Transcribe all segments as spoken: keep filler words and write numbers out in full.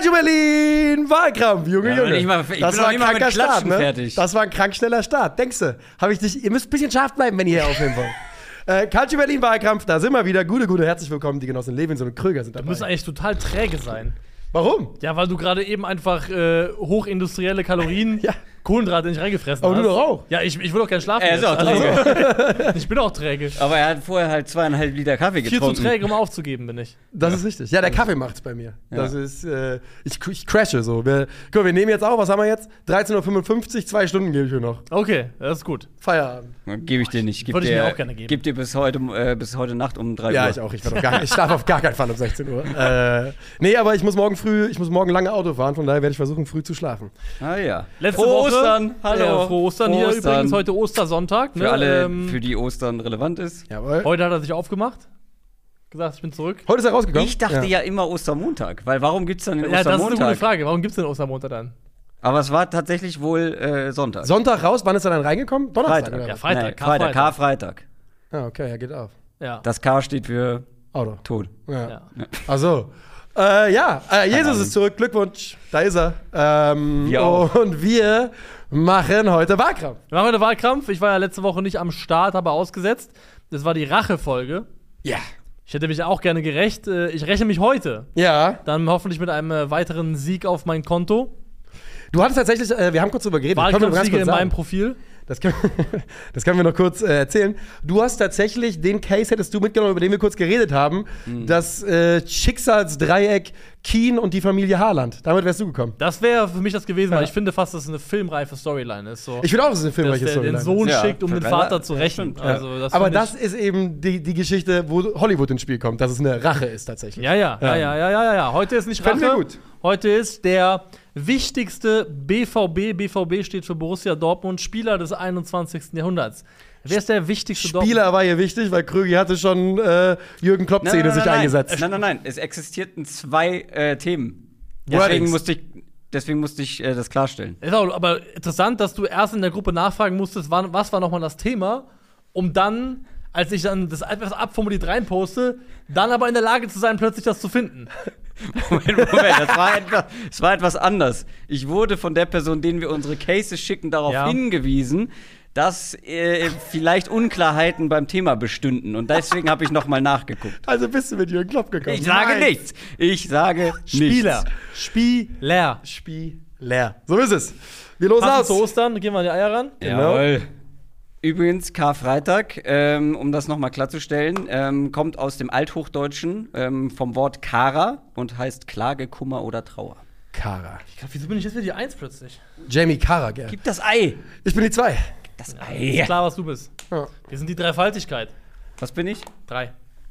Calcio Berlin, Wahlkampf, Junge, Ja, Junge. ich mal- ich das bin war noch ein nicht mal mit kranker Start, Klatschen ne? fertig. Das war ein krank schneller Start. Denkst du? Hab ich dich, ihr müsst ein bisschen scharf bleiben, wenn ihr hier aufnehmen wollt. Äh, Calcio Berlin Wahlkampf, da sind wir wieder. Gute, gute, herzlich willkommen. Die Genossen Levinson und Kröger sind Du dabei. musst eigentlich total träge sein. Warum? Ja, weil du gerade eben einfach äh, hochindustrielle Kalorien, Ja. Kohlenhydrate nicht reingefressen Aber hast. du doch auch. Ja, ich, ich will doch keinen schlafen. Er ist jetzt. auch träge. Also, ich bin auch träge. Aber er hat vorher halt zweieinhalb Liter Kaffee Viel zu getrunken. träge, um aufzugeben, bin ich. Das ist richtig. Ja, der Kaffee macht's bei mir. Ja. Das ist, äh, ich, ich crashe so. Wir, guck mal, wir nehmen jetzt auf, was haben wir jetzt? dreizehn Uhr fünfundfünfzig, zwei Stunden gebe ich mir noch. Okay, das ist gut. Feierabend. Gebe ich dir nicht. Gib Würde ich dir, mir auch gerne geben. Gib dir bis heute, äh, bis heute Nacht um drei Ja, Uhr. ich auch. Ich, werd auf gar, ich schlafe auf gar keinen Fall um sechzehn Uhr. Äh, nee, aber ich muss morgen früh, ich muss morgen lange Auto fahren, von daher werde ich versuchen, früh zu schlafen. Ah ja. Letzte Frohe Woche. Ostern. Hallo. Ja, frohe Ostern hier Ostern. übrigens. Heute Ostersonntag. Ne? Für alle, Ähm, für die Ostern relevant ist. Jawohl. heute hat er sich aufgemacht. Gesagt, ich bin zurück. Heute ist er rausgekommen. Ich dachte ja. immer Ostermontag, weil warum gibt's dann den Ja, das ist eine Ostermontag? gute Frage. Warum gibt's denn Ostermontag dann? Aber es war tatsächlich wohl äh, Sonntag. Sonntag raus, wann ist er dann reingekommen? Donnerstag. Freitag. Oder? Ja, Freitag, Nee, Karfreitag. Freitag, Karfreitag. Ah, okay, ja, geht auf. Ja. Das K steht für Auto. Tod. Ja. ja. Ach so. Äh, ja, äh, Jesus Ahnung. ist zurück. Glückwunsch. Da ist er. Ähm, Wir auch. Und wir machen heute Wahlkampf. Wir machen heute Wahlkampf. Ich war ja letzte Woche nicht am Start, habe ausgesetzt. Das war die Rache-Folge. Ja. Ich hätte mich auch gerne gerecht. Äh, Ich räche mich heute. Ja. Dann hoffentlich mit einem äh, weiteren Sieg auf mein Konto. Du hattest tatsächlich, äh, wir haben kurz drüber geredet. Können wir ganz Wahlkampfsiege kurz in meinem sagen. Profil. Das können, das können wir noch kurz äh, erzählen. Du hast tatsächlich den Case, hättest du mitgenommen, über den wir kurz geredet haben, Mhm. das äh, Schicksalsdreieck Keen und die Familie Haaland. Damit wärst du gekommen. Das wäre für mich das gewesen, Ja. weil ich finde fast, dass es eine filmreife Storyline ist. So. Ich finde auch, dass es eine dass filmreiche der den Storyline Sohn ist. Ja, schickt, um den für- Vater ja, zu das rächen. stimmt. Also, das Aber find das ich, ist eben die, die Geschichte, wo Hollywood ins Spiel kommt, dass es eine Rache ist tatsächlich. Ja, ja, ja, ja, ja, ja, ja. Heute ist nicht Fänden wir Rache. gut. Heute ist der wichtigste B V B, B V B steht für Borussia Dortmund, Spieler des einundzwanzigsten Jahrhunderts. Wer ist der wichtigste Spieler war hier wichtig, weil Krögi hatte schon äh, Jürgen Klopp-Szene sich eingesetzt. Nein, nein, nein. Es existierten zwei äh, Themen. Ja, Deswegen allerdings. musste ich, deswegen musste ich äh, das klarstellen. Ist auch, aber interessant, dass du erst in der Gruppe nachfragen musstest, wann, was war nochmal das Thema, um dann, als ich dann das etwas abformuliert reinposte, dann aber in der Lage zu sein, plötzlich das zu finden. Moment, Moment, das war, etwas, das war etwas anders. Ich wurde von der Person, denen wir unsere Cases schicken, darauf Ja. hingewiesen, dass äh, vielleicht Unklarheiten beim Thema bestünden. Und deswegen habe ich noch mal nachgeguckt. Also bist du mit Jürgen Klopp gekommen. Ich sage Nein. nichts. Ich sage Spieler. nichts. Spieler. Spieler. So ist es. Wir losen Passend aus. zu Ostern, gehen wir an die Eier ran. Genau. Jawohl. Übrigens, Karfreitag, ähm, um das noch mal klarzustellen, ähm, kommt aus dem Althochdeutschen ähm, vom Wort Kara und heißt Klage, Kummer oder Trauer. Kara. Ich glaub, wieso bin ich jetzt wieder die Eins plötzlich? Jamie Carragher. Gib das Ei. Ich bin die zwei. Das Ist Ei. klar, was du bist. Ja. Wir sind die Dreifaltigkeit. Was bin ich? Drei.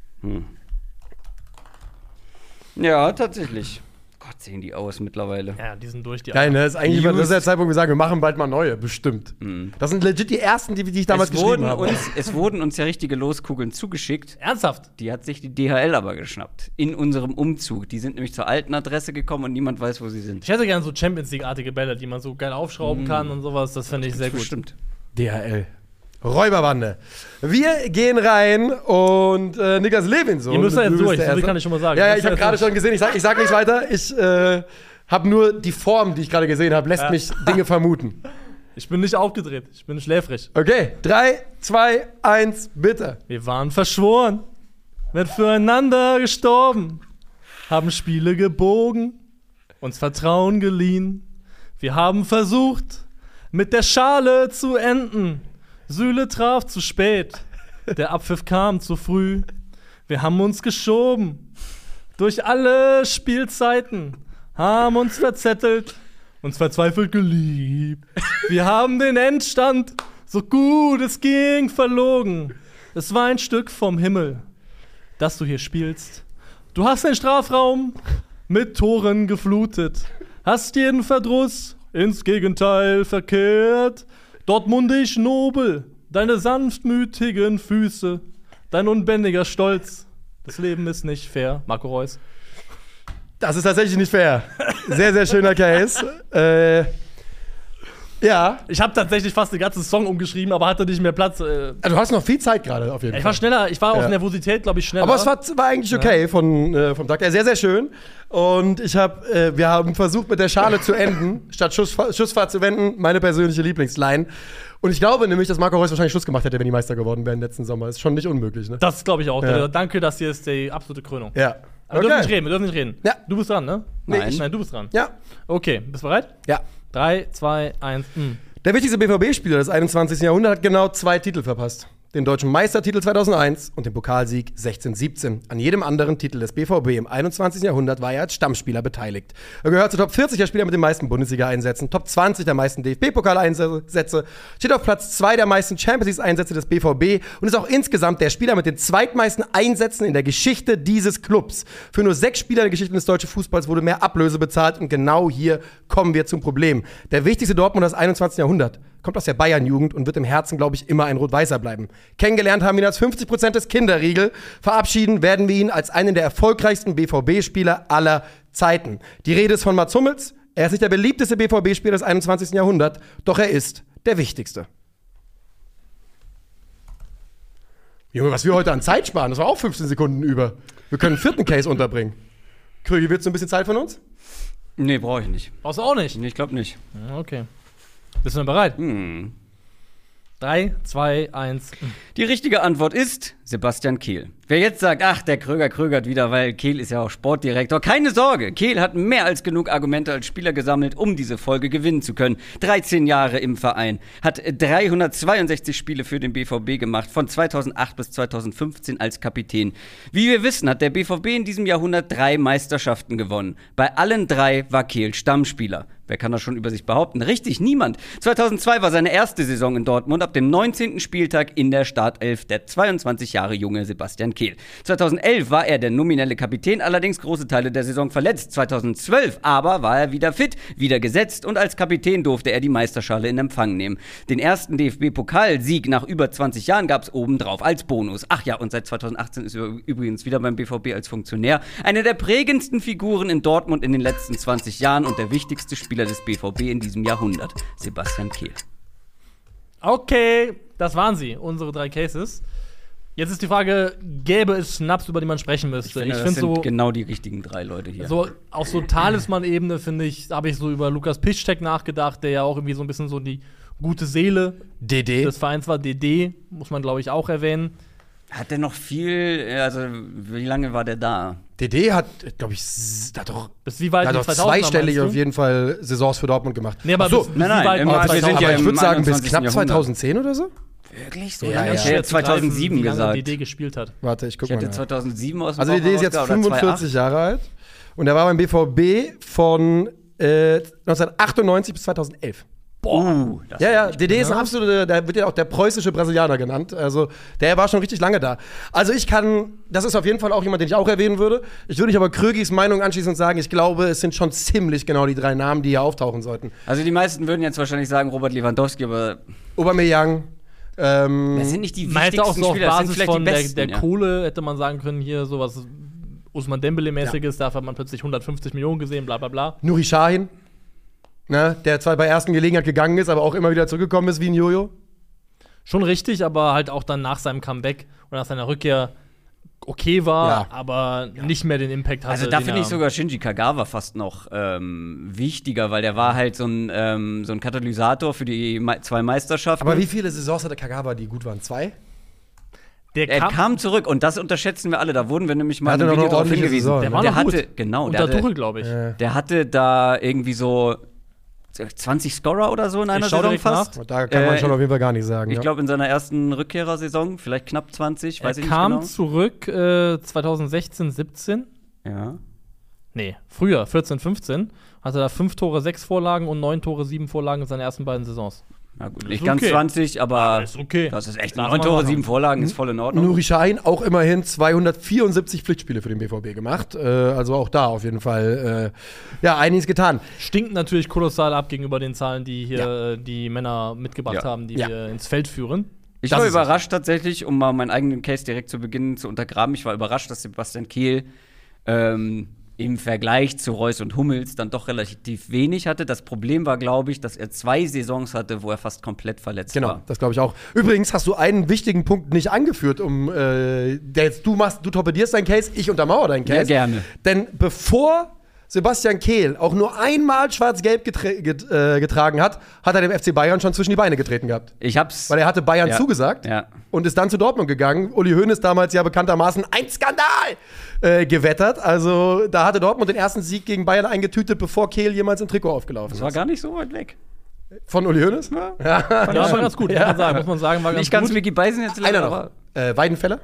Ja, tatsächlich. Gott, sehen die aus mittlerweile. Ja, die sind durch die Geil, Eier. ne? Das ist eigentlich immer, das ist Used. der Zeitpunkt, wo wir sagen, wir machen bald mal neue, bestimmt. Das sind legit die ersten, die, die ich damals es, geschrieben wurden habe. uns, es wurden uns ja richtige Loskugeln zugeschickt. Ernsthaft? Die hat sich die D H L aber geschnappt. In unserem Umzug. Die sind nämlich zur alten Adresse gekommen und niemand weiß, wo sie sind. Ich hätte gerne so Champions League-artige Bälle, die man so geil aufschrauben kann und sowas. Das fände ich sehr gut. Bestimmt. D H L. Räuberbande. Wir gehen rein und äh, Niklas Levinson. Ihr müsst da jetzt du bist durch, der so viel Erste. kann ich schon mal sagen. Ja, ja, Ihr ich müsst habe da gerade jetzt schon gesehen, ich sag, ich sag nichts weiter. Ich äh, habe nur die Form, die ich gerade gesehen habe, lässt Ja. mich Dinge vermuten. Ich bin nicht aufgedreht, ich bin schläfrig. Okay, drei, zwei, eins, bitte. Wir waren verschworen, werden füreinander gestorben, haben Spiele gebogen, uns Vertrauen geliehen. Wir haben versucht, mit der Schale zu enden. Süle traf zu spät, der Abpfiff kam zu früh. Wir haben uns geschoben durch alle Spielzeiten, haben uns verzettelt, uns verzweifelt geliebt. Wir haben den Endstand, so gut es ging, verlogen. Es war ein Stück vom Himmel, das du hier spielst. Du hast den Strafraum mit Toren geflutet, hast jeden Verdruss ins Gegenteil verkehrt. Dortmundisch nobel, deine sanftmütigen Füße, dein unbändiger Stolz. Das Leben ist nicht fair. Marco Reus. Das ist tatsächlich nicht fair. Sehr, sehr schöner Case. äh, Ja. Ich habe tatsächlich fast den ganzen Song umgeschrieben, aber hatte nicht mehr Platz. Äh. Also, du hast noch viel Zeit gerade auf jeden Ich Fall. war schneller, ich war Ja. aus Nervosität, glaube ich, schneller. Aber es war, war eigentlich okay ja. von, äh, vom Tag her. Sehr, sehr schön. Und ich hab, äh, wir haben versucht, mit der Schale zu enden, statt Schussfahrt, Schussfahrt zu wenden. Meine persönliche Lieblingsline. Und ich glaube nämlich, dass Marco Reus wahrscheinlich Schluss gemacht hätte, wenn die Meister geworden wären letzten Sommer. Ist schon nicht unmöglich, ne? Das glaube ich auch. Ja. Danke, das hier ist die absolute Krönung. Ja. Aber wir dürfen nicht reden, wir dürfen nicht reden. Ja. Du bist dran, ne? Nein. Nein, du bist dran. Ja. Okay, bist du bereit? Ja. Drei, zwei, eins, mh. Der wichtigste B V B-Spieler des einundzwanzigsten Jahrhunderts hat genau zwei Titel verpasst. Den deutschen Meistertitel zweitausendeins und den Pokalsieg sechzehn siebzehn. An jedem anderen Titel des B V B im einundzwanzigsten Jahrhundert war er als Stammspieler beteiligt. Er gehört zu Top vierzig der Spieler mit den meisten Bundesliga-Einsätzen, Top zwanzig der meisten D F B-Pokal-Einsätze, steht auf Platz zwei der meisten Champions League-Einsätze des B V B und ist auch insgesamt der Spieler mit den zweitmeisten Einsätzen in der Geschichte dieses Clubs. Für nur sechs Spieler in der Geschichte des deutschen Fußballs wurde mehr Ablöse bezahlt und genau hier kommen wir zum Problem. Der wichtigste Dortmunder des einundzwanzigsten Jahrhunderts kommt aus der Bayern-Jugend und wird im Herzen, glaube ich, immer ein Rot-Weißer bleiben. Kennengelernt haben wir ihn als fünfzig Prozent des Kinderriegel. Verabschieden werden wir ihn als einen der erfolgreichsten B V B-Spieler aller Zeiten. Die Rede ist von Mats Hummels. Er ist nicht der beliebteste B V B-Spieler des einundzwanzigsten Jahrhunderts, doch er ist der wichtigste. Junge, was wir heute an Zeit sparen, das war auch fünfzehn Sekunden über. Wir können einen vierten Case unterbringen. Krügi, willst du ein bisschen Zeit von uns? Nee, brauche ich nicht. Brauchst du auch nicht? Nee, ich glaube nicht. Okay. Bist du denn bereit? Hm. Drei, zwei, eins. Die richtige Antwort ist Sebastian Kehl. Wer jetzt sagt, ach, der Kröger krögert wieder, weil Kehl ist ja auch Sportdirektor. Keine Sorge, Kehl hat mehr als genug Argumente als Spieler gesammelt, um diese Folge gewinnen zu können. dreizehn Jahre im Verein, hat dreihundertzweiundsechzig Spiele für den B V B gemacht, von zweitausendacht bis zweitausendfünfzehn als Kapitän. Wie wir wissen, hat der B V B in diesem Jahrhundert drei Meisterschaften gewonnen. Bei allen drei war Kehl Stammspieler. Wer kann das schon über sich behaupten? Richtig, niemand. zweitausendzwei war seine erste Saison in Dortmund, ab dem neunzehnten Spieltag in der Startelf der zweiundzwanzig Jahre junge Sebastian Kehl. zweitausendelf war er der nominelle Kapitän, allerdings große Teile der Saison verletzt. zweitausendzwölf aber war er wieder fit, wieder gesetzt und als Kapitän durfte er die Meisterschale in Empfang nehmen. Den ersten D F B-Pokalsieg nach über zwanzig Jahren gab es obendrauf als Bonus. Ach ja, und seit zweitausendachtzehn ist er übrigens wieder beim B V B als Funktionär. Eine der prägendsten Figuren in Dortmund in den letzten zwanzig Jahren und der wichtigste Spieler des B V B in diesem Jahrhundert, Sebastian Kehl. Okay, das waren sie, unsere drei Cases. Jetzt ist die Frage, gäbe es Schnaps, über die man sprechen müsste? Ich finde, ich das find sind so, genau die richtigen drei Leute hier. so auf so Talisman-Ebene, finde ich, habe ich so über Lukas Piszczek nachgedacht, der ja auch irgendwie so ein bisschen so die gute Seele D D. des Vereins war. D D, muss man, glaube ich, auch erwähnen. Hat der noch viel, also wie lange war der da? D D hat, glaube ich, s- hat doch, Bis wie weit hat in doch zweitausender, zweistellig meinst du? auf jeden Fall Saisons für Dortmund gemacht. Nee, aber Ach so, bis, bis nein, nein, wie weit im in Markt- wir sind aber ja ich im würde sagen, bis einundzwanzigsten knapp Jahrhundert. zweitausendzehn oder so? Wirklich? So Ja, lange? ja, Ich schwer hätte zu greifen, zweitausendsieben wie lange gesagt. D D gespielt hat. Warte, ich guck Ich mal hätte nach. zweitausendsieben aus dem Also D D Bauch ist jetzt raus, oder fünfundvierzig zweitausendachtzehn. Jahre alt und er war beim B V B von äh, neunzehnhundertachtundneunzig bis zweitausendelf. Boah, das Ja, ja, war D D ist ein absoluter, der wird ja auch der preußische Brasilianer genannt. Also, der war schon richtig lange da. Also, ich kann, das ist auf jeden Fall auch jemand, den ich auch erwähnen würde. Ich würde mich aber Krögis Meinung anschließen und sagen, ich glaube, es sind schon ziemlich genau die drei Namen, die hier auftauchen sollten. Also die meisten würden jetzt wahrscheinlich sagen Robert Lewandowski, aber Aubameyang, ähm, das sind nicht die Man hätte auch wichtigsten so auf Spieler, das sind Basis vielleicht von die der, besten. der ja. Kohle hätte man sagen können, hier sowas Usman Dembele-mäßiges, dafür hat man plötzlich hundertfünfzig Millionen gesehen, bla bla bla. Nuri Sahin, ne, der zwar bei ersten Gelegenheit gegangen ist, aber auch immer wieder zurückgekommen ist wie ein Jojo. Schon richtig, aber halt auch dann nach seinem Comeback und nach seiner Rückkehr okay war, Ja. aber nicht mehr den Impact hatte. Also da den finde ich er- sogar Shinji Kagawa fast noch ähm, wichtiger, weil der war halt so ein, ähm, so ein Katalysator für die Me zwei Meisterschaften. Aber wie viele Saisons hatte Kagawa, die gut waren? Zwei? der er kam, kam zurück und das unterschätzen wir alle. Da wurden wir nämlich mal Er in hatte einem noch Video eine drauf ordentliche hingewiesen. Saison, der ne? war der noch hatte, gut. genau, der unter hatte, Tuchel, glaube ich. Äh, der hatte da irgendwie so zwanzig Scorer oder so in einer schau Saison direkt fast. nach. da kann man Äh, schon auf jeden Fall gar nicht sagen. Ich ja. glaube, in seiner ersten Rückkehrersaison, vielleicht knapp zwanzig, Er weiß ich kam nicht zurück äh, zweitausendsechzehn, siebzehn. genau. Ja. Nee, früher, vierzehn, fünfzehn. Hatte da fünf Tore, sechs Vorlagen und neun Tore, sieben Vorlagen in seinen ersten beiden Saisons. Na gut, Ist nicht ganz okay. zwanzig, aber Ah, ist okay. das ist echt Darf neun man Tore, machen. sieben Vorlagen, ist voll in Ordnung. Nuri Sahin auch immerhin zweihundertvierundsiebzig Pflichtspiele für den B V B gemacht. Äh, also auch da auf jeden Fall äh, ja, einiges getan. Stinkt natürlich kolossal ab gegenüber den Zahlen, die hier Ja. äh, die Männer mitgebracht Ja. haben, die Ja. wir ins Feld führen. Ich Das war ist überrascht tatsächlich, um mal meinen eigenen Case direkt zu Beginn zu untergraben. Ich war überrascht, dass Sebastian Kehl ähm, im Vergleich zu Reus und Hummels dann doch relativ wenig hatte. Das Problem war, glaube ich, dass er zwei Saisons hatte, wo er fast komplett verletzt Genau, war. das glaube ich auch. Übrigens hast du einen wichtigen Punkt nicht angeführt, um äh, der jetzt du machst, du torpedierst deinen Case, ich untermauere deinen Case. Ja, gerne. Denn bevor Sebastian Kehl auch nur einmal schwarz-gelb getra- get, äh, getragen hat, hat er dem F C Bayern schon zwischen die Beine getreten gehabt. Ich hab's. Weil er hatte Bayern Ja. zugesagt Ja. und ist dann zu Dortmund gegangen. Uli Hoeneß damals ja bekanntermaßen ein Skandal äh, gewettert. Also da hatte Dortmund den ersten Sieg gegen Bayern eingetütet, bevor Kehl jemals im Trikot aufgelaufen Das war ist. gar nicht so weit weg. Von Uli Hoeneß? Ja. Ja. Ja, war ganz gut, muss man sagen. Muss man sagen, war ganz Nicht ganz gut. Micky Beisen jetzt Einer aber noch. Äh, Weidenfeller?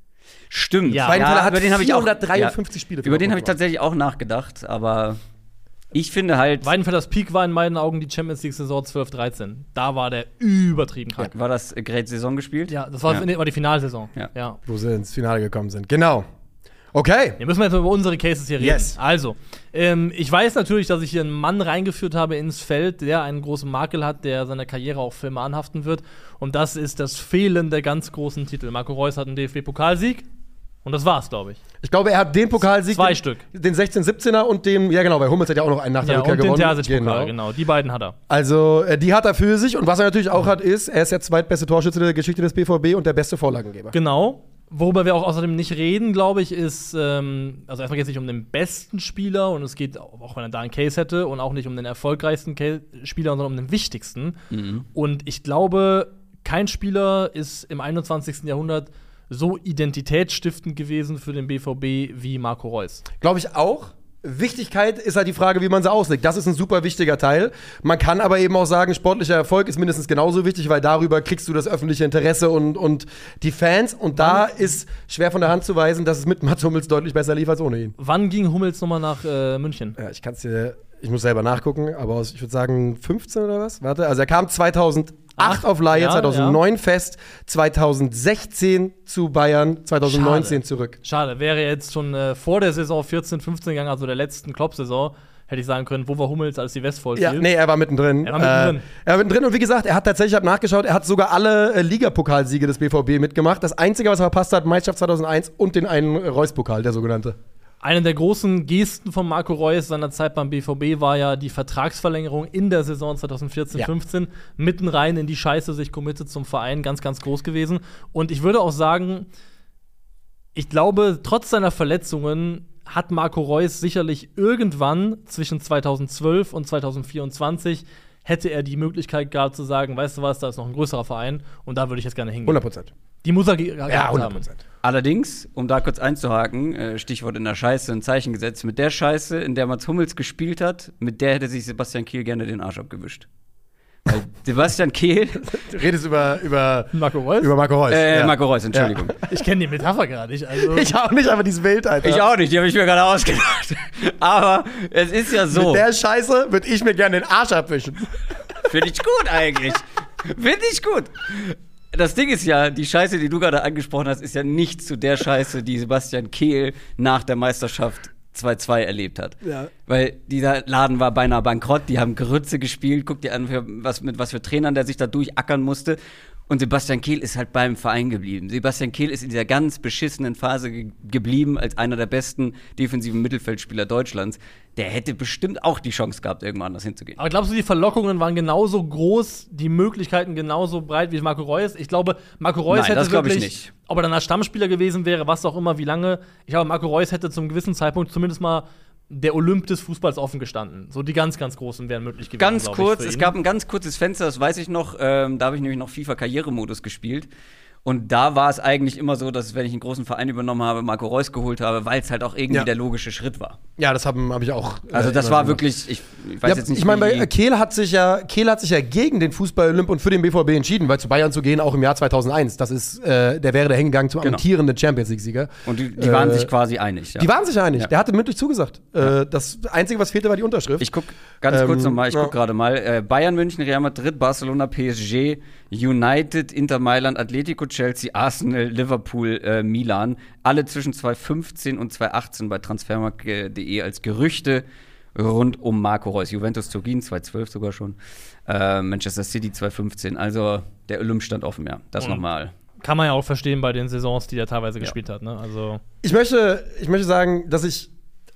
Stimmt. Ja. Weidenfeller hat über den habe ich auch vierhundertdreiundfünfzig Spiele für Über den habe ich Dortmund tatsächlich auch nachgedacht, aber ich finde halt, Weidenfellers Peak war in meinen Augen die Champions League-Saison zwölf dreizehn. Da war der übertrieben krank. war das äh, Great Saison gespielt? Ja, das war, Ja. nee, war die Finalsaison. Ja. ja. wo sie ins Finale gekommen sind. Genau. Okay. Hier müssen wir jetzt mal über unsere Cases hier reden. Yes. Also, ähm, ich weiß natürlich, dass ich hier einen Mann reingeführt habe ins Feld, der einen großen Makel hat, der seiner Karriere auch für immer anhaften wird. Und das ist das Fehlen der ganz großen Titel. Marco Reus hat einen D F B-Pokalsieg. Und das war's, glaube ich. Ich glaube, er hat den Pokalsieg, Zwei den, Stück. den sechzehn siebzehner und den, ja genau, weil Hummels hat ja auch noch einen nach der Ja, Rückkehr und den gewonnen. Terzic-Pokal, genau. Die beiden hat er. Also, äh, die hat er für sich. Und was er natürlich auch hat, ist, er ist der zweitbeste Torschütze der Geschichte des B V B und der beste Vorlagengeber. Genau. Worüber wir auch außerdem nicht reden, glaube ich, ist, ähm, also erstmal geht es nicht um den besten Spieler und es geht, auch wenn er da einen Case hätte, und auch nicht um den erfolgreichsten Ca- Spieler, sondern um den wichtigsten. Mhm. Und ich glaube, kein Spieler ist im einundzwanzigsten Jahrhundert so identitätsstiftend gewesen für den B V B wie Marco Reus. Glaube ich auch. Wichtigkeit ist halt die Frage, wie man sie auslegt. Das ist ein super wichtiger Teil. Man kann aber eben auch sagen, sportlicher Erfolg ist mindestens genauso wichtig, weil darüber kriegst du das öffentliche Interesse und, und die Fans. Und da ist schwer von der Hand zu weisen, dass es mit Mats Hummels deutlich besser lief als ohne ihn. Wann ging Hummels nochmal nach äh, München? Ja, ich kann es dir, ich muss selber nachgucken, aber aus, ich würde sagen fünfzehn oder was? Warte, also er kam zweitausendacht Ach, auf Leihe, ja, zweitausendneun fest, zweitausendsechzehn zu Bayern, zweitausendneunzehn Schade. zurück. Schade, wäre jetzt schon äh, vor der Saison vierzehn, fünfzehn gegangen, also der letzten Klopp-Saison, hätte ich sagen können, wo war Hummels, als die Westfold Ja, fiel? nee, er war mittendrin. Er war mittendrin. Äh, er war mittendrin und wie gesagt, er hat tatsächlich, ich habe nachgeschaut, er hat sogar alle äh, Ligapokalsiege des B V B mitgemacht. Das Einzige, was er verpasst hat, Meisterschaft zweitausendeins und den einen Reus-Pokal, der sogenannte. Eine der großen Gesten von Marco Reus seiner Zeit beim B V B war ja die Vertragsverlängerung in der Saison zweitausendvierzehn, Ja. fünfzehn. Mitten rein in die Scheiße sich committed zum Verein, ganz, ganz groß gewesen. Und ich würde auch sagen, ich glaube, trotz seiner Verletzungen hat Marco Reus sicherlich irgendwann zwischen zweitausendzwölf und zweitausendvierundzwanzig hätte er die Möglichkeit gehabt zu sagen, weißt du was, da ist noch ein größerer Verein und da würde ich jetzt gerne hingehen. hundert Prozent. Die muss er ge gehabt Ja, hundert haben. Prozent. Allerdings, um da kurz einzuhaken, äh, Stichwort in der Scheiße, ein Zeichen gesetzt. Mit der Scheiße, in der Mats Hummels gespielt hat, mit der hätte sich Sebastian Kehl gerne den Arsch abgewischt. Weil Sebastian Kehl, Du redest über, über, Marco Reus? über Marco Reus. äh, ja. Marco Reus, Entschuldigung. Ich kenne die Metapher gar nicht. Also Ich auch nicht, aber die ist wild, Alter. Ich auch nicht, die habe ich mir gerade ausgedacht. Aber es ist ja so. Mit der Scheiße würde ich mir gerne den Arsch abwischen. Finde ich gut eigentlich. Finde ich gut. Das Ding ist ja, die Scheiße, die du gerade angesprochen hast, ist ja nicht zu der Scheiße, die Sebastian Kehl nach der Meisterschaft zwei zwei erlebt hat. Ja. Weil dieser Laden war beinahe bankrott, die haben Grütze gespielt, guck dir an, für was, mit was für Trainern der sich da durchackern musste. Und Sebastian Kehl ist halt beim Verein geblieben. Sebastian Kehl ist in dieser ganz beschissenen Phase ge geblieben als einer der besten defensiven Mittelfeldspieler Deutschlands. Der hätte bestimmt auch die Chance gehabt, irgendwo anders hinzugehen. Aber glaubst du, die Verlockungen waren genauso groß, die Möglichkeiten genauso breit wie Marco Reus? Ich glaube, Marco Reus Nein, hätte das glaub ich wirklich, nicht. ob er dann als Stammspieler gewesen wäre, was auch immer, wie lange. Ich glaube, Marco Reus hätte zum gewissen Zeitpunkt zumindest mal der Olymp des Fußballs offen gestanden. So die ganz, ganz Großen wären möglich gewesen. Ganz glaub kurz, ich, für es ihn. gab ein ganz kurzes Fenster, das weiß ich noch, ähm, da habe ich nämlich noch FIFA-Karrieremodus gespielt. Und da war es eigentlich immer so, dass wenn ich einen großen Verein übernommen habe, Marco Reus geholt habe, weil es halt auch irgendwie Ja. der logische Schritt war. Ja, das habe hab ich auch. äh, Also das immer war so wirklich, ich, ich weiß Ja, jetzt nicht, ich meine, bei wie- äh, Kehl hat sich ja Kehl hat sich ja gegen den Fußball-Olymp und für den B V B entschieden, weil zu Bayern zu gehen auch im Jahr zweitausendeins. Das ist, äh, der wäre der hingegangen zum Genau. amtierenden Champions League-Sieger. und die, die waren äh, sich quasi einig. Ja. Die waren sich einig. Ja. Der hatte mündlich zugesagt. Äh, das Einzige, was fehlte, war die Unterschrift. Ich guck ganz Ähm, kurz nochmal, ich ja. guck gerade mal. Äh, Bayern, München, Real Madrid, Barcelona, P S G, United, Inter Mailand, Atletico, Chelsea, Arsenal, Liverpool, äh, Milan. Alle zwischen zweitausendfünfzehn und zweitausendachtzehn bei transfermarkt punkt de als Gerüchte rund um Marco Reus. Juventus Turin, zweitausendzwölf sogar schon. Äh, Manchester City zweitausendfünfzehn. Also der Olymp stand offen, ja. Das Und- nochmal. Kann man ja auch verstehen bei den Saisons, die er teilweise gespielt hat. Ne? Also Ich möchte, ich möchte sagen, dass ich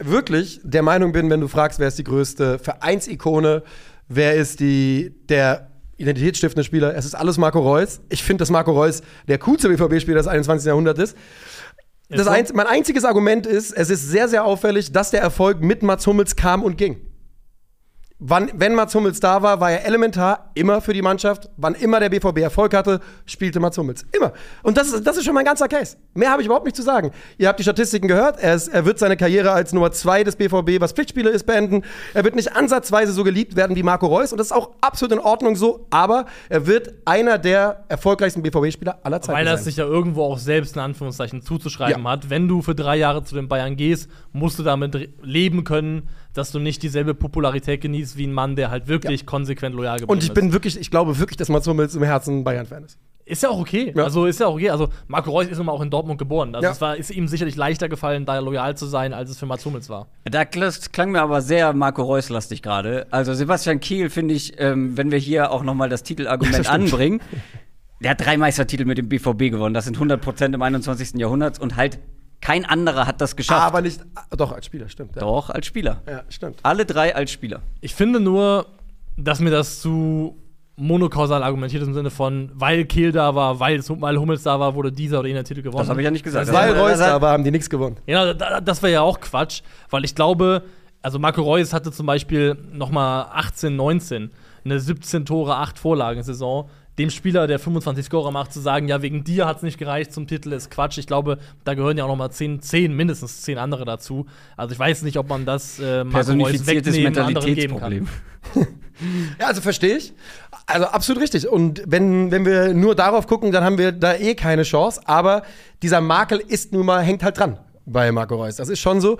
wirklich der Meinung bin, wenn du fragst, wer ist die größte Vereinsikone, wer ist die, der identitätsstiftende Spieler, es ist alles Marco Reus. Ich finde, dass Marco Reus der coolste B V B-Spieler des einundzwanzigsten Jahrhunderts ist. Das ein, mein einziges Argument ist, es ist sehr, sehr auffällig, dass der Erfolg mit Mats Hummels kam und ging. Wann, wenn Mats Hummels da war, war er elementar immer für die Mannschaft. Wann immer der B V B Erfolg hatte, spielte Mats Hummels. Immer. Und das ist, das ist schon mein ganzer Case. Mehr habe ich überhaupt nicht zu sagen. Ihr habt die Statistiken gehört. Er, ist, er wird seine Karriere als Nummer zwei des B V B, was Pflichtspiele ist, beenden. Er wird nicht ansatzweise so geliebt werden wie Marco Reus. Und das ist auch absolut in Ordnung so. Aber er wird einer der erfolgreichsten B V B-Spieler aller Zeiten Weil er es sein. sich ja irgendwo auch selbst in Anführungszeichen zuzuschreiben Ja. hat. Wenn du für drei Jahre zu den Bayern gehst, musst du damit re- leben können, dass du nicht dieselbe Popularität genießt wie ein Mann, der halt wirklich Ja. konsequent loyal geblieben Und ich ist. bin wirklich, ich glaube wirklich, dass Mats Hummels im Herzen Bayern-Fan ist. Ist ja auch okay. Ja. Also ist ja auch okay. Also Marco Reus ist nun mal auch in Dortmund geboren. Also Ja. es war, ist ihm sicherlich leichter gefallen, da loyal zu sein, als es für Mats Hummels war. Da kl- klang mir aber sehr Marco Reus-lastig gerade. Also Sebastian Kiel, finde ich, ähm, wenn wir hier auch noch mal das Titelargument Das stimmt. anbringen, der hat drei Meistertitel mit dem B V B gewonnen. Das sind hundert Prozent im einundzwanzigsten Jahrhundert und halt kein anderer hat das geschafft. Aber nicht, doch, als Spieler, stimmt. Ja, Doch, als Spieler. ja stimmt. Alle drei als Spieler. Ich finde nur, dass mir das zu monokausal argumentiert ist im Sinne von, weil Kehl da war, weil, weil Hummels da war, wurde dieser oder jener Titel gewonnen. Das habe ich ja nicht gesagt. Das Weil Das- Reus das- da war, haben die nichts gewonnen. Ja, da- das wäre ja auch Quatsch, weil ich glaube, also Marco Reus hatte zum Beispiel noch mal achtzehn, neunzehn, eine siebzehn Tore, acht Vorlagen-Saison. Dem Spieler, der fünfundzwanzig Scorer macht, zu sagen, ja, wegen dir hat es nicht gereicht zum Titel, ist Quatsch. Ich glaube, da gehören ja auch noch mal zehn, zehn, mindestens zehn andere dazu. Also ich weiß nicht, ob man das äh, Marco Reus Personifiziertes wegnehmen, anderen geben Mentalitätsproblem. kann. Ja, also verstehe ich. Also absolut richtig. Und wenn, wenn wir nur darauf gucken, dann haben wir da eh keine Chance. Aber dieser Makel ist nun mal, hängt halt dran bei Marco Reus. Das ist schon so.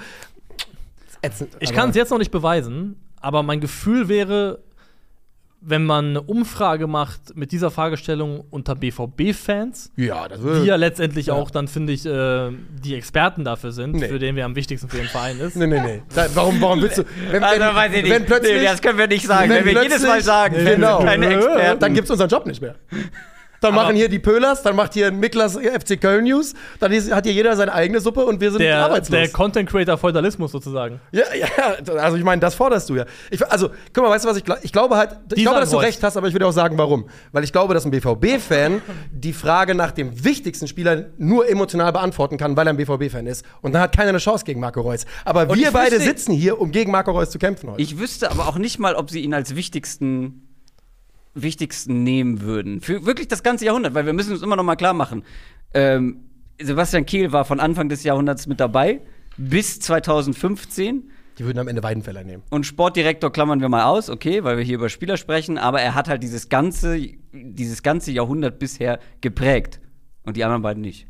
Ätzend, Ich aber- kann es jetzt noch nicht beweisen, aber mein Gefühl wäre, wenn man eine Umfrage macht mit dieser Fragestellung unter B V B-Fans, Ja, das die würde. ja letztendlich Ja. auch dann, finde ich, äh, die Experten dafür sind, Nee. für den wir am wichtigsten für den Verein ist. Nee, nee, nee. Da, warum, warum willst du. Wenn, Also, weiß ich nicht. wenn plötzlich. Nee, das können wir nicht sagen. Wenn, wir jedes Mal plötzlich- sagen, wir genau, sind keine Experten. dann gibt's unseren Job nicht mehr. Dann machen hier die Pölers, dann macht hier Niklas F C Köln News, dann ist, hat hier jeder seine eigene Suppe und wir sind Der, arbeitslos. der Content-Creator-Feudalismus sozusagen. Ja, ja, also ich meine, das forderst du ja. Ich, also, guck mal, weißt du was, ich, glaub, ich glaube halt, ich Die glaube, sagen dass du Reus. recht hast, aber ich würde auch sagen, warum. Weil ich glaube, dass ein B V B-Fan die Frage nach dem wichtigsten Spieler nur emotional beantworten kann, weil er ein B V B-Fan ist. Und dann hat keiner eine Chance gegen Marco Reus. Aber Und wir ich beide wüsste- sitzen hier, um gegen Marco Reus zu kämpfen heute. Ich wüsste aber auch nicht mal, ob sie ihn als wichtigsten, wichtigsten nehmen würden. Für wirklich das ganze Jahrhundert, weil wir müssen uns immer noch mal klar machen. Ähm, Sebastian Kehl war von Anfang des Jahrhunderts mit dabei, bis zweitausendfünfzehn. Die würden am Ende Weidenfeller nehmen. Und Sportdirektor klammern wir mal aus, okay, weil wir hier über Spieler sprechen, aber er hat halt dieses ganze, dieses ganze Jahrhundert bisher geprägt. Und die anderen beiden nicht.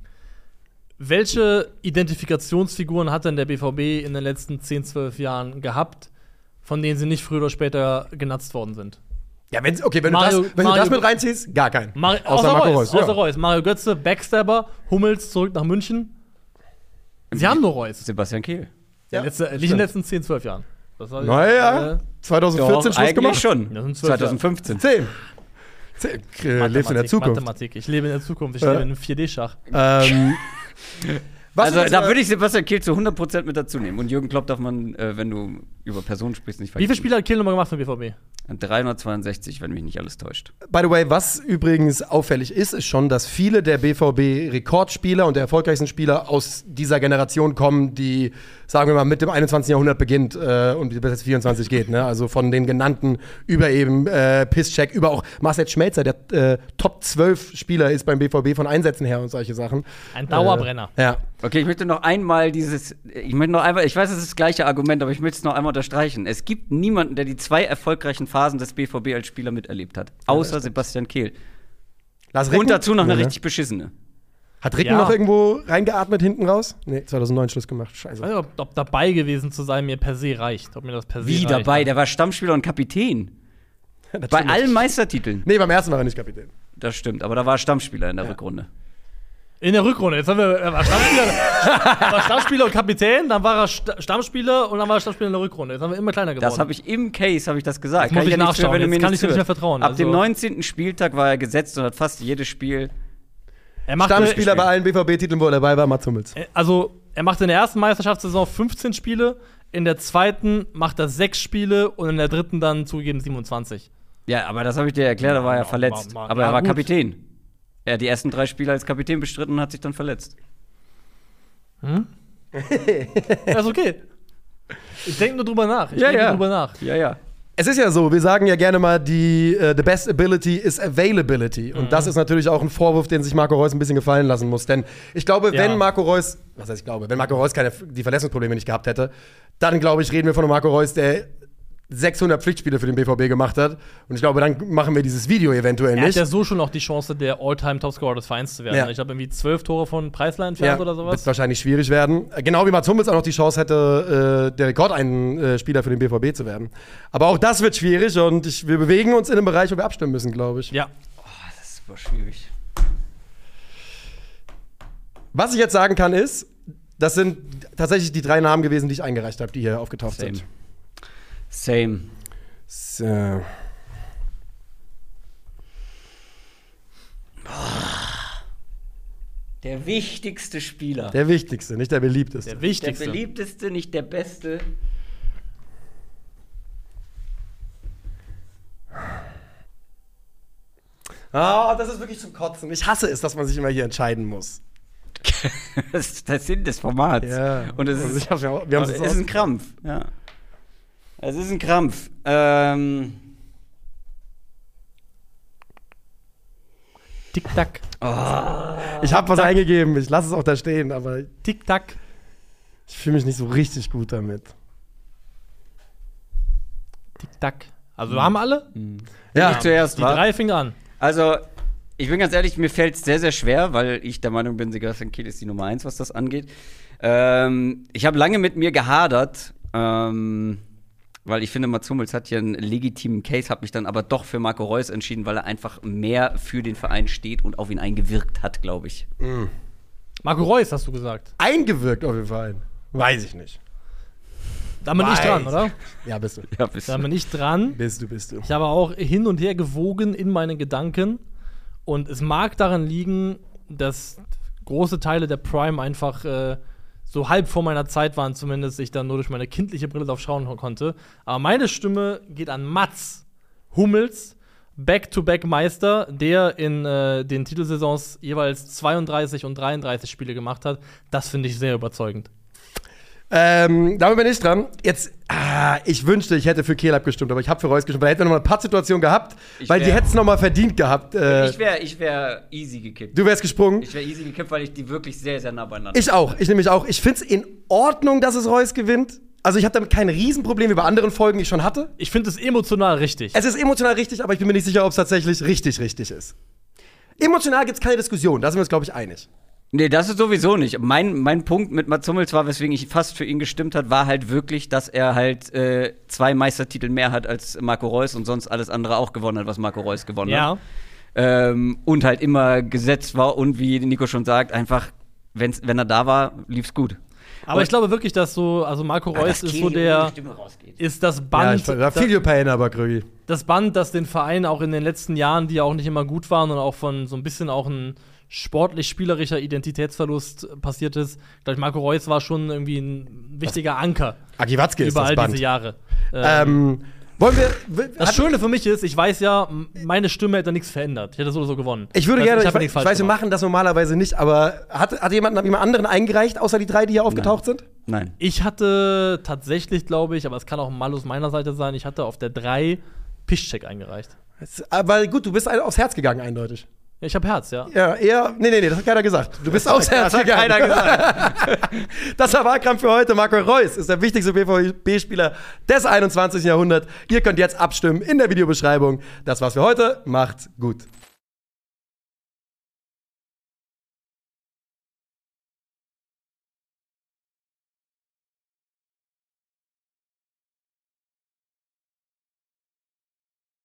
Welche Identifikationsfiguren hat denn der B V B in den letzten zehn, zwölf Jahren gehabt, von denen sie nicht früher oder später genutzt worden sind? Ja, wenn, okay, wenn, Mario- du, das, wenn Mario- du das mit reinziehst, gar keinen. Mar Außer außer Marco Reus, Reus, ja. außer Reus. Mario Götze, Backstabber, Hummels zurück nach München. Sie haben nur Reus. Sebastian Kehl. Ja, Der letzte, nicht in stimmt. den letzten zehn, zwölf Jahren. Das war Naja, äh, zweitausendvierzehn Schluss eigentlich gemacht. schon. Das sind zwölf zweitausendfünfzehn. Zehn. Zehn. Äh, lebst in der Zukunft. Mathematik. Ich lebe in der Zukunft. Ich Ja. lebe in einem vier D-Schach. Ähm, was Also ist, da äh, würde ich Sebastian Kehl zu hundert Prozent mit dazu nehmen. Und Jürgen Klopp darf man, äh, wenn du über Personen sprichst, nicht Wie viele vergessen. Spiele hat Kiel nochmal gemacht für den B V B? dreihundertzweiundsechzig, wenn mich nicht alles täuscht. By the way, was übrigens auffällig ist, ist schon, dass viele der B V B-Rekordspieler und der erfolgreichsten Spieler aus dieser Generation kommen, die, sagen wir mal, mit dem einundzwanzigsten Jahrhundert beginnt äh, und bis jetzt vierundzwanzig geht. Ne? Also von den genannten über eben äh, Piszczek, über auch Marcel Schmelzer, der äh, Top zwölf Spieler ist beim B V B von Einsätzen her und solche Sachen. Ein Dauerbrenner. Äh, ja. Okay, ich möchte noch einmal dieses, ich möchte noch einmal, ich weiß, es ist das gleiche Argument, aber ich möchte es noch einmal unterstreichen. Es gibt niemanden, der die zwei erfolgreichen Phasen des B V B als Spieler miterlebt hat, außer Sebastian Kehl. Lars Und Ricken? dazu noch eine Nee, ne? richtig beschissene. Hat Ricken Ja. noch irgendwo reingeatmet hinten raus? Nee, zweitausendneun Schluss gemacht. Scheiße. Ich weiß nicht, ob, ob dabei gewesen zu sein mir per se reicht. Ob mir das per se Wie reicht. dabei? Der war Stammspieler und Kapitän. Das Bei stimmt. allen Meistertiteln. Nee, beim ersten war er nicht Kapitän. Das stimmt, aber da war er Stammspieler in der Rückrunde. In der Rückrunde. Jetzt haben wir er war Stammspieler, war Stammspieler und Kapitän, dann war er Sta- Stammspieler und dann war er Stammspieler in der Rückrunde. Jetzt haben wir immer kleiner geworden. Das habe ich im Case, habe ich das gesagt. Jetzt muss ich ja nichts nachschauen. wenn du Jetzt mir kann ich dir nicht mehr zuhörst. vertrauen. Ab Also- dem neunzehnten Spieltag war er gesetzt und hat fast jedes Spiel. er machte, Stammspieler bei allen B V B-Titeln, wo er dabei war, Mats Hummels. Also, er machte in der ersten Meisterschaftssaison fünfzehn Spiele, in der zweiten macht er sechs Spiele und in der dritten dann zugegeben siebenundzwanzig. Ja, aber das habe ich dir erklärt, da war er Ja, verletzt. ma- ma- aber ja, er war gut. Kapitän. Er hat die ersten drei Spiele als Kapitän bestritten und hat sich dann verletzt. Hm? Ja, ist okay. Ich denke nur drüber nach. Ich Ja, denke ja. nur drüber nach. Ja, ja. Es ist ja so, wir sagen ja gerne mal, die äh, the best ability is availability. Und Mhm. das ist natürlich auch ein Vorwurf, den sich Marco Reus ein bisschen gefallen lassen muss. Denn ich glaube, Ja. wenn Marco Reus, was heißt ich glaube, wenn Marco Reus keine, die Verletzungsprobleme nicht gehabt hätte, dann glaube ich, reden wir von einem Marco Reus, der sechshundert Pflichtspiele für den B V B gemacht hat. Und ich glaube, dann machen wir dieses Video eventuell Er hat nicht. ja so schon auch die Chance, der All-Time-Topscorer des Vereins zu werden. Ja. Ich habe irgendwie zwölf Tore von Preisler entfernt oder wird sowas. wahrscheinlich schwierig werden. Äh, Genau wie Mats Hummels auch noch die Chance hätte, äh, der Rekordeinspieler für den B V B zu werden. Aber auch das wird schwierig und ich, wir bewegen uns in einem Bereich, wo wir abstimmen müssen, glaube ich. Ja. Das ist super schwierig. Was ich jetzt sagen kann, ist, das sind tatsächlich die drei Namen gewesen, die ich eingereicht habe, die hier aufgetaucht Same. sind. Same. So. Der wichtigste Spieler. Der wichtigste, nicht der beliebteste. Der Der wichtigste. beliebteste, nicht der beste. Ah, das ist wirklich zum Kotzen. Ich hasse es, dass man sich immer hier entscheiden muss. Das ist der Sinn des Formats. Ja. Und es Also ist, ich hab's ja auch- wir haben's es jetzt ist ein Krampf. Ja. Es ist ein Krampf. Ähm, Tick-Tack. Ich habe was eingegeben, ich lasse es auch da stehen, aber Tick-Tack. ich fühle mich nicht so richtig gut damit. Tick-Tack. Also, wir haben alle? Ja, ich zuerst, Die wa? drei fing an. Also, ich bin ganz ehrlich, mir fällt es sehr, sehr schwer, weil ich der Meinung bin, Sebastian Kehl ist die Nummer eins, was das angeht. Ähm, ich habe lange mit mir gehadert, ähm, weil ich finde, Mats Hummels hat hier einen legitimen Case, habe mich dann aber doch für Marco Reus entschieden, weil er einfach mehr für den Verein steht und auf ihn eingewirkt hat, glaube ich. Marco Reus, hast du gesagt. eingewirkt auf jeden Fall. Weiß ich nicht. Da bin ich Weiß. dran, oder? Ja, bist du. Ja, bist Da bin ich dran. Bist du, bist du. Ich habe auch hin und her gewogen in meinen Gedanken. Und es mag daran liegen, dass große Teile der Prime einfach äh, so halb vor meiner Zeit waren, zumindest ich dann nur durch meine kindliche Brille drauf schauen konnte. Aber meine Stimme geht an Mats Hummels, Back-to-Back-Meister, der in äh, den Titelsaisons jeweils zweiunddreißig und dreiunddreißig Spiele gemacht hat. Das finde ich sehr überzeugend. Ähm, damit bin ich dran. Jetzt, ah, ich wünschte, ich hätte für Kehl abgestimmt, aber ich habe für Reus gestimmt, weil hätten wir noch mal eine Pattsituation gehabt, Ich weil die wär- hätten es noch mal verdient gehabt. Äh, Ich wäre ich wär easy gekippt. du wärst gesprungen. Ich wäre easy gekippt, weil ich die wirklich sehr, sehr nah beieinander Ich auch, ich nämlich auch. Ich finde es in Ordnung, dass es Reus gewinnt. Also ich habe damit kein Riesenproblem wie bei anderen Folgen, die ich schon hatte. Ich finde es emotional richtig. Es ist emotional richtig, aber ich bin mir nicht sicher, ob es tatsächlich richtig richtig ist. Emotional gibt es keine Diskussion, da sind wir uns, glaube ich, einig. Nee, das ist sowieso nicht. Mein, mein Punkt mit Mats Hummels war, weswegen ich fast für ihn gestimmt hat, war halt wirklich, dass er halt äh, zwei Meistertitel mehr hat als Marco Reus und sonst alles andere auch gewonnen hat, was Marco Reus gewonnen ja. hat. Ähm, und halt immer gesetzt war und wie Nico schon sagt, einfach, wenn's, wenn er da war, lief's gut. Aber ich glaube wirklich, dass so, also Marco Reus ist so der, ist das Ja, Band, ich da feel your pain, aber Krögi. das Band, das den Verein auch in den letzten Jahren, die ja auch nicht immer gut waren und auch von so ein bisschen auch ein sportlich-spielerischer Identitätsverlust passiert ist. Ich glaube, Marco Reus war schon irgendwie ein wichtiger Anker Aki Watzke ist über das all Band. diese Jahre. Ähm, Ähm, wollen wir. das hat- Schöne für mich ist, ich weiß ja, m- meine Stimme hätte nichts verändert. Ich hätte so oder so gewonnen. Ich würde Also, gerne, ich ich, habe weiß, nichts ich falsch weiß, wir gemacht. machen das normalerweise nicht, aber hat, hat jemand jemand anderen eingereicht, außer die drei, die hier aufgetaucht sind? Nein. Ich hatte tatsächlich, glaube ich, aber es kann auch mal aus meiner Seite sein, ich hatte auf der drei Piszczek eingereicht. Es- Aber gut, du bist ein- aufs Herz gegangen, eindeutig. Ja, ich habe Herz, ja. Ja, eher. Nee, nee, nee, das hat keiner gesagt. Du bist aufs Herz Das hat gegangen. keiner gesagt. Das war Wahlkampf für heute. Marco Reus ist der wichtigste B V B-Spieler des einundzwanzigsten Jahrhunderts. Ihr könnt jetzt abstimmen in der Videobeschreibung. Das war's für heute. Macht's gut.